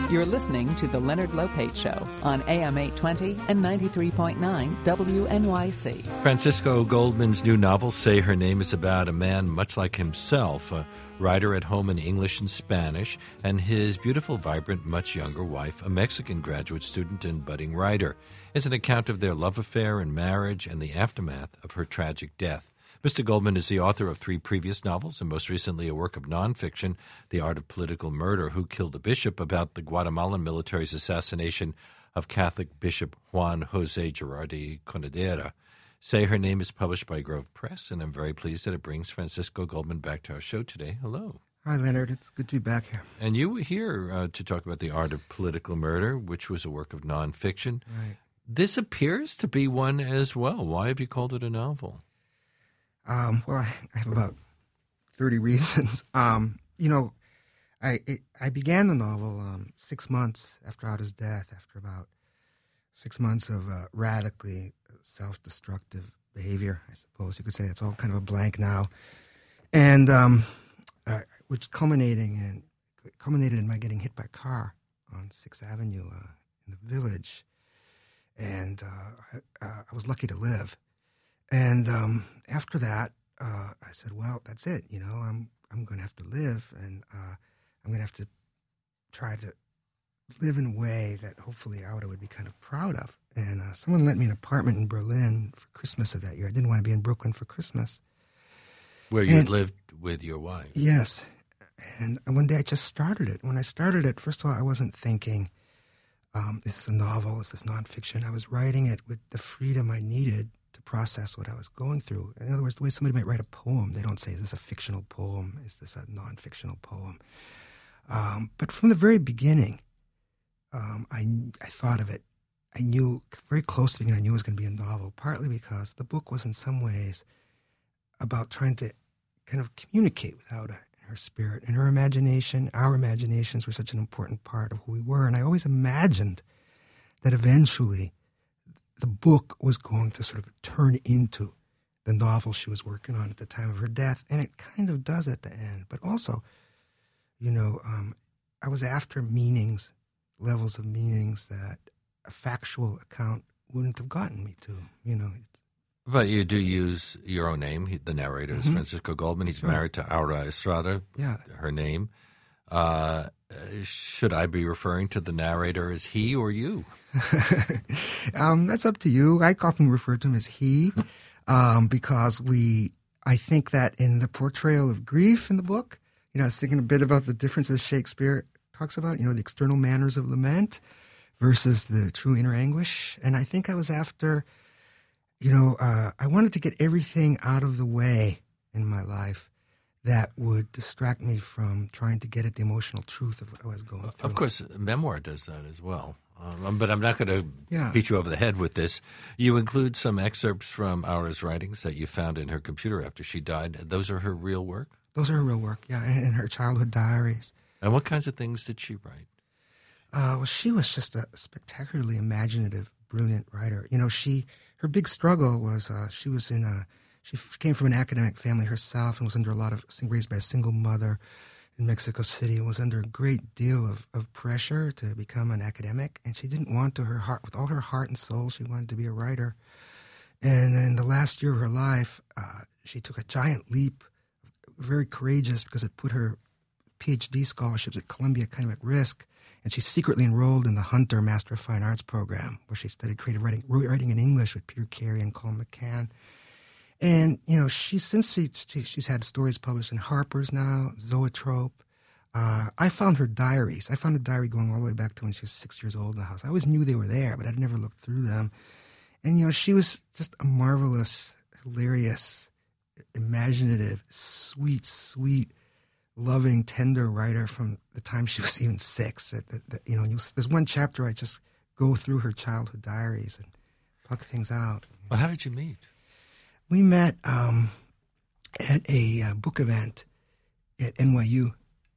You're listening to The Leonard Lopate Show on AM 820 and 93.9 WNYC. Francisco Goldman's new novel, Say Her Name, is about a man much like himself, a writer at home in English and Spanish, and his beautiful, vibrant, much younger wife, a Mexican graduate student and budding writer. It's an account of their love affair and marriage and the aftermath of her tragic death. Mr. Goldman is the author of 3 previous novels and most recently a work of nonfiction, The Art of Political Murder, Who Killed a Bishop, about the Guatemalan military's assassination of Catholic Bishop Juan Jose Gerardi Conadera. Say Her Name is published by Grove Press, and I'm very pleased that it brings Francisco Goldman back to our show today. Hello. Hi, Leonard. It's good to be back here. And you were here to talk about The Art of Political Murder, which was a work of nonfiction. Right. This appears to be one as well. Why have you called it a novel? Well, I have about 30 reasons. I began the novel 6 months after Ada's death, after about 6 months of radically self-destructive behavior, I suppose you could say. It's all kind of a blank now. And which culminated in my getting hit by a car on 6th Avenue in the Village. And I was lucky to live. And after that, I said, well, that's it. I'm going to have to live, and I'm going to have to try to live in a way that hopefully Ada would be kind of proud of. And someone lent me an apartment in Berlin for Christmas of that year. I didn't want to be in Brooklyn for Christmas. Where you lived with your wife. Yes. And one day I just started it. When I started it, first of all, I wasn't thinking, this is a novel, this is nonfiction. I was writing it with the freedom I needed to process what I was going through. In other words, the way somebody might write a poem, they don't say, is this a fictional poem? Is this a non-fictional poem? But from the very beginning, I thought of it. I knew, very close to the beginning, I knew it was going to be a novel, partly because the book was in some ways about trying to kind of communicate with Ada and her spirit and her imagination. Our imaginations were such an important part of who we were, and I always imagined that eventually the book was going to sort of turn into the novel she was working on at the time of her death, and it kind of does at the end. But also, I was after meanings, levels of meanings that a factual account wouldn't have gotten me to, But you do use your own name. The narrator is Francisco Goldman. He's married to Aura Estrada, her name. Should I be referring to the narrator as he or you? That's up to you. I often refer to him as he because I think that in the portrayal of grief in the book, I was thinking a bit about the differences Shakespeare talks about, the external manners of lament versus the true inner anguish. And I think I was after, I wanted to get everything out of the way in my life that would distract me from trying to get at the emotional truth of what I was going through. Of course, memoir does that as well. But I'm not going to beat you over the head with this. You include some excerpts from Aura's writings that you found in her computer after she died. Those are her real work? Those are her real work, and her childhood diaries. And what kinds of things did she write? Well, she was just a spectacularly imaginative, brilliant writer. Her big struggle was she came from an academic family herself and was under raised by a single mother in Mexico City and was under a great deal of pressure to become an academic. And she didn't want to, with all her heart and soul, she wanted to be a writer. And in the last year of her life, she took a giant leap, very courageous, because it put her PhD scholarships at Columbia kind of at risk. And she secretly enrolled in the Hunter Master of Fine Arts program, where she studied creative writing in English with Peter Carey and Colin McCann. And, she's had stories published in Harper's now, Zoetrope. I found her diaries. I found a diary going all the way back to when she was 6 years old in the house. I always knew they were there, but I'd never looked through them. And, she was just a marvelous, hilarious, imaginative, sweet, loving, tender writer from the time she was even 6. There's one chapter I just go through her childhood diaries and pluck things out. Well, how did you meet? We met at a book event at NYU,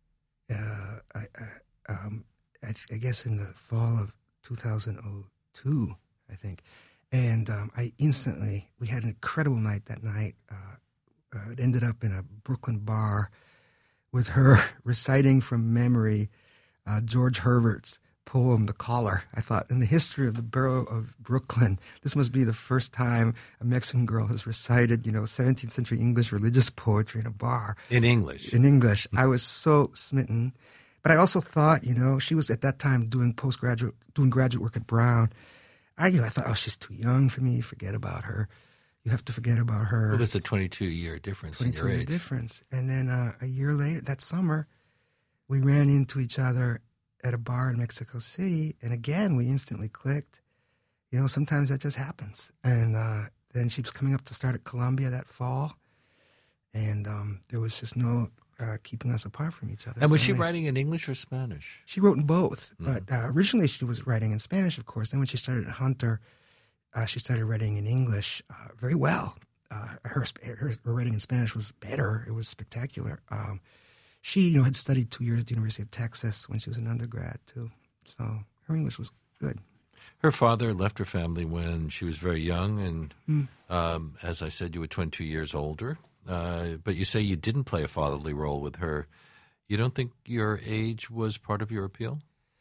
I guess in the fall of 2002, I think. And we had an incredible night that night. It ended up in a Brooklyn bar with her reciting from memory George Herbert's poem, The Caller. I thought, in the history of the borough of Brooklyn, this must be the first time a Mexican girl has recited, 17th century English religious poetry in a bar. In English? In English. I was so smitten. But I also thought, she was at that time doing graduate work at Brown. I thought, oh, she's too young for me. Forget about her. You have to forget about her. Well, there's a 22-year difference in your age. 22-year difference. And then a year later, that summer, we ran into each other at a bar in Mexico City, and again, we instantly clicked. Sometimes that just happens. And then she was coming up to start at Columbia that fall, and there was just no keeping us apart from each other. And was she writing in English or Spanish? She wrote in both, but originally she was writing in Spanish, of course. Then when she started at Hunter, she started writing in English very well. Her writing in Spanish was better. It was spectacular. She, had studied 2 years at the University of Texas when she was an undergrad, too. So her English was good. Her father left her family when she was very young, and as I said, you were 22 years older. But you say you didn't play a fatherly role with her. You don't think your age was part of your appeal?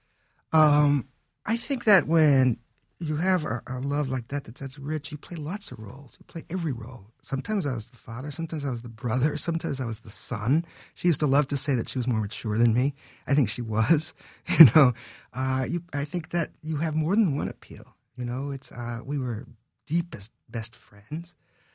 I think that when you have a love like that's rich, you play lots of roles. You play every role. Sometimes I was the father, sometimes I was the brother, sometimes I was the son. She used to love to say that she was more mature than me. I think she was. I think that you have more than one appeal. It's we were deepest best friends.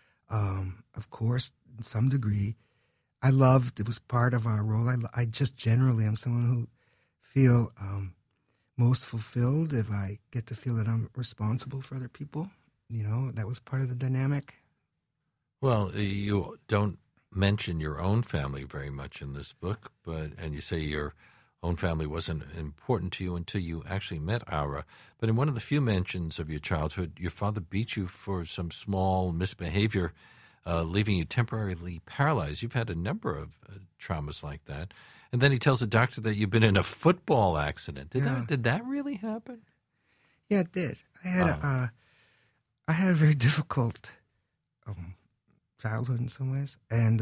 Of course, in some degree, I loved. It was part of our role. I just generally am someone who feel most fulfilled if I get to feel that I'm responsible for other people. That was part of the dynamic. Well, you don't mention your own family very much in this book, and you say your own family wasn't important to you until you actually met Aura. But in one of the few mentions of your childhood, your father beat you for some small misbehavior, leaving you temporarily paralyzed. You've had a number of traumas like that. And then he tells the doctor that you've been in a football accident. Did that really happen? Yeah, it did. I had a very difficult childhood in some ways, and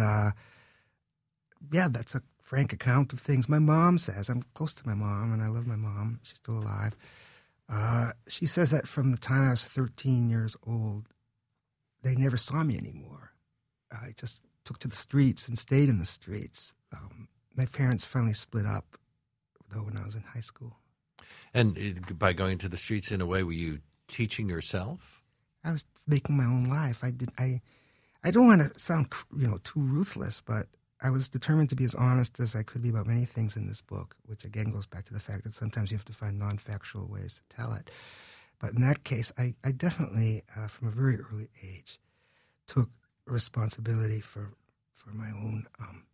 that's a frank account of things. My mom says, I'm close to my mom, and I love my mom. She's still alive. She says that from the time I was 13 years old, they never saw me anymore. I just took to the streets and stayed in the streets. My parents finally split up, though, when I was in high school. And by going to the streets in a way, were you teaching yourself? I was making my own life. I don't want to sound, too ruthless, but I was determined to be as honest as I could be about many things in this book, which again goes back to the fact that sometimes you have to find non-factual ways to tell it. But in that case, I definitely, from a very early age, took responsibility for my own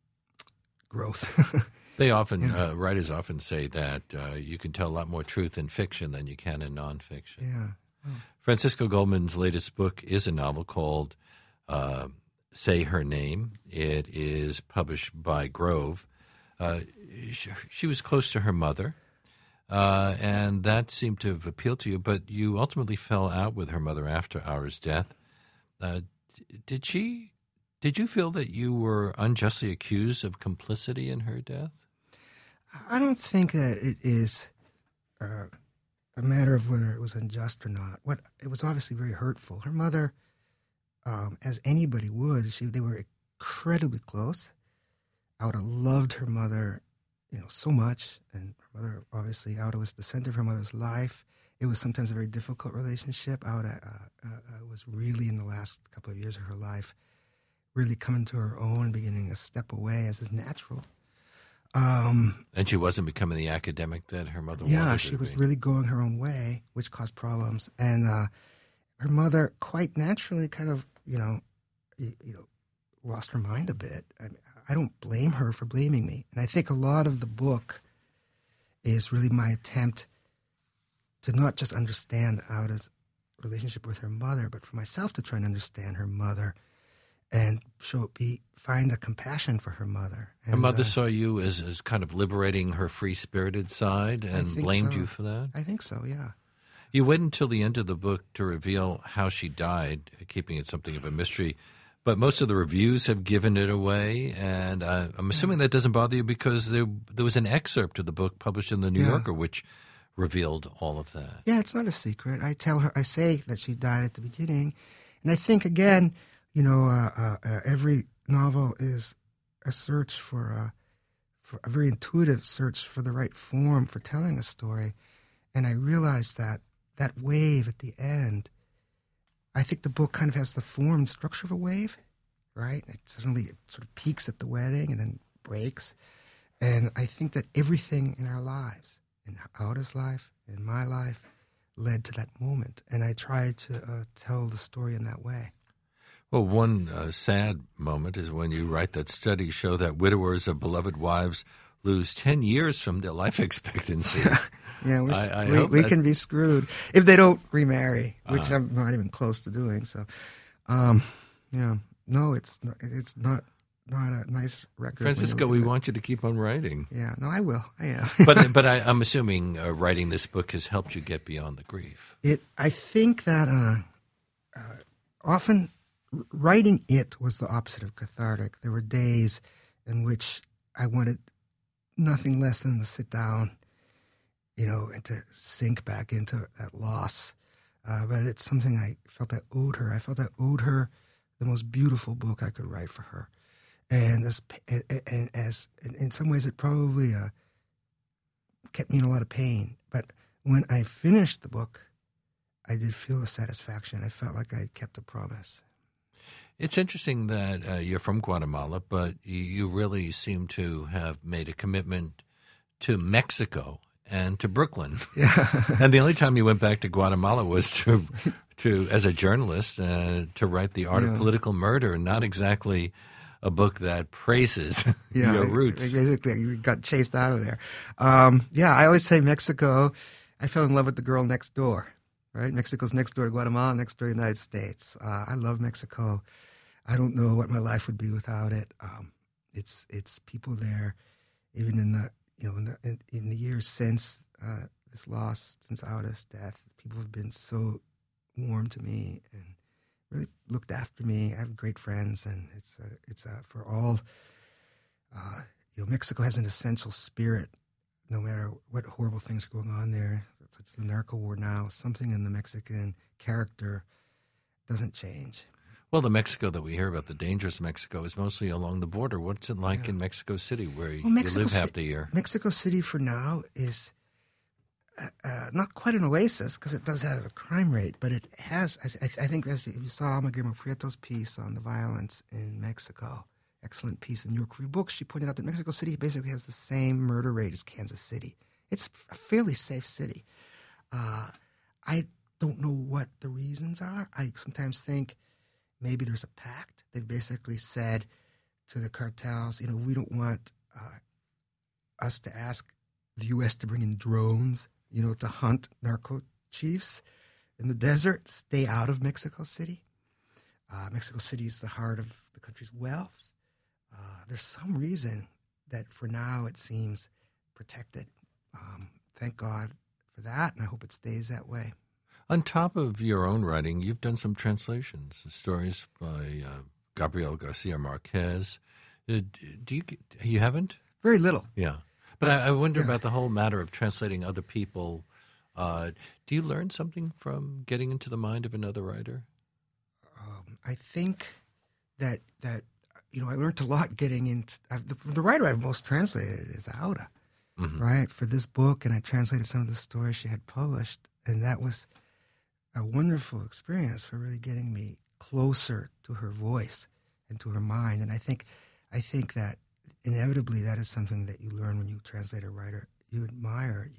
growth. They often, writers often say that you can tell a lot more truth in fiction than you can in nonfiction. Yeah. Oh. Francisco Goldman's latest book is a novel called Say Her Name. It is published by Grove. She was close to her mother, and that seemed to have appealed to you, but you ultimately fell out with her mother after Aura's death. Did you feel that you were unjustly accused of complicity in her death? I don't think that it is a matter of whether it was unjust or not. It was obviously very hurtful. Her mother, as anybody would, they were incredibly close. Aura loved her mother, so much, and her mother, obviously, Aura was the center of her mother's life. It was sometimes a very difficult relationship. Aura was really, in the last couple of years of her life, really coming to her own and beginning to step away, as is natural. And she wasn't becoming the academic that her mother wanted her to be. Yeah, she was really going her own way, which caused problems. And her mother, quite naturally, kind of, lost her mind a bit. I don't blame her for blaming me. And I think a lot of the book is really my attempt to not just understand Aura's relationship with her mother, but for myself to try and understand her mother and find a compassion for her mother. And, her mother saw you as kind of liberating her free-spirited side and blamed you for that? I think so, yeah. You wait until the end of the book to reveal how she died, keeping it something of a mystery. But most of the reviews have given it away, and I'm assuming that doesn't bother you because there was an excerpt of the book published in the New Yorker, which revealed all of that. Yeah, it's not a secret. I say that she died at the beginning. And I think, again, every novel is a search for a very intuitive search for the right form for telling a story. And I realized that wave at the end, I think the book kind of has the form and structure of a wave, right? It sort of peaks at the wedding and then breaks. And I think that everything in our lives, in Auda's life, in my life, led to that moment. And I tried to tell the story in that way. Well, one sad moment is when you write that studies show that widowers of beloved wives lose 10 years from their life expectancy. Yeah, we can be screwed if they don't remarry, which I'm not even close to doing. So, no, it's not a nice record. Francisco, we want you to keep on writing. Yeah, no, I will. I am. but I'm assuming writing this book has helped you get beyond the grief. I think that often writing it was the opposite of cathartic. There were days in which I wanted nothing less than to sit down, and to sink back into that loss. But it's something I felt I owed her. I felt I owed her the most beautiful book I could write for her. And as in some ways, it probably kept me in a lot of pain. But when I finished the book, I did feel a satisfaction. I felt like I had kept a promise. It's interesting that you're from Guatemala, but you really seem to have made a commitment to Mexico and to Brooklyn. Yeah. And the only time you went back to Guatemala was to as a journalist, to write The Art of Political Murder, not exactly a book that praises your roots. Basically, got chased out of there. I always say Mexico, I fell in love with the girl next door, right? Mexico's next door to Guatemala, next door to the United States. I love Mexico. I don't know what my life would be without it. It's people there, even in the years since this loss, since Auda's death, people have been so warm to me and really looked after me. I have great friends, and it's for all. Mexico has an essential spirit, no matter what horrible things are going on there, such as the narco war now. Something in the Mexican character doesn't change. Well, the Mexico that we hear about, the dangerous Mexico, is mostly along the border. What's it like in Mexico City, where you live half the year? Mexico City, for now, is not quite an oasis, because it does have a crime rate, but it has, I think, as you saw Guillermo Prieto's piece on the violence in Mexico, excellent piece in New York Review Books, she pointed out that Mexico City basically has the same murder rate as Kansas City. It's a fairly safe city. I don't know what the reasons are. I sometimes think maybe there's a pact. They've basically said to the cartels, we don't want us to ask the U.S. to bring in drones, to hunt narco chiefs in the desert. Stay out of Mexico City. Mexico City is the heart of the country's wealth. There's some reason that for now it seems protected. Thank God for that, and I hope it stays that way. On top of your own writing, you've done some translations, stories by Gabriel Garcia Marquez. You haven't? Very little. Yeah. But I wonder about the whole matter of translating other people. Do you learn something from getting into the mind of another writer? I think that I learned a lot getting into the writer I've most translated is Auda, right? For this book, and I translated some of the stories she had published, and that was a wonderful experience for really getting me closer to her voice and to her mind. And I think that inevitably that is something that you learn when you translate a writer. You admire,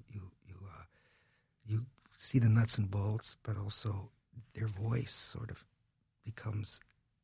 you see the nuts and bolts, but also their voice sort of becomes,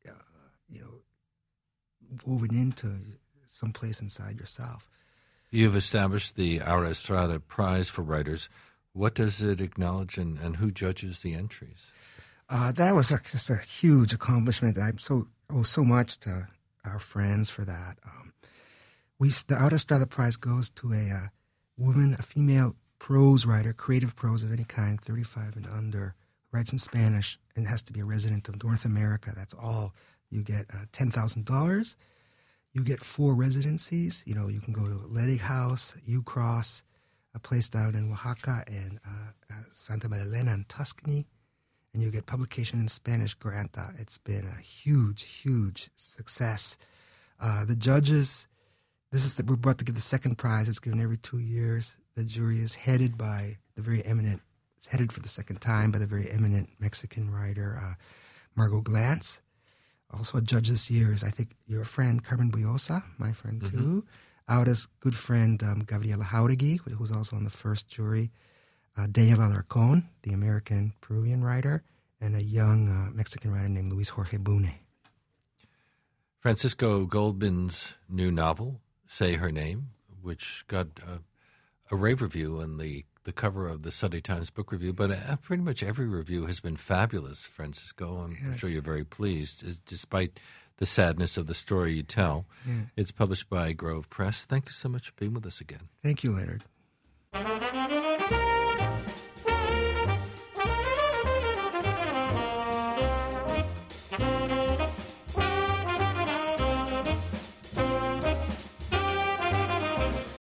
woven into some place inside yourself. You've established the Aura Estrada Prize for Writers. What does it acknowledge, and who judges the entries? That was just a huge accomplishment. I owe so much to our friends for that. The Aura Estrada Prize goes to a female prose writer, creative prose of any kind, 35 and under, writes in Spanish, and has to be a resident of North America. That's all. You get $10,000. You get 4 residencies. You can go to Ledig House, UCross, placed out in Oaxaca and Santa Magdalena in Tuscany. And you get publication in Spanish, Granta. It's been a huge, huge success. The judges, we're about to give the second prize. It's given every 2 years. The jury is headed by it's headed for the second time by the very eminent Mexican writer, Margot Glantz. Also a judge this year is, I think, your friend, Carmen Buyosa, my friend too. Aura's good friend, Gabriela Jauregui, who's also on the first jury. Daniel Alarcón, the American-Peruvian writer, and a young Mexican writer named Luis Jorge Bune. Francisco Goldman's new novel, Say Her Name, which got a rave review on the cover of the Sunday Times Book Review, but pretty much every review has been fabulous, Francisco. I'm sure you're very pleased, despite the sadness of the story you tell. Yeah. It's published by Grove Press. Thank you so much for being with us again. Thank you, Leonard.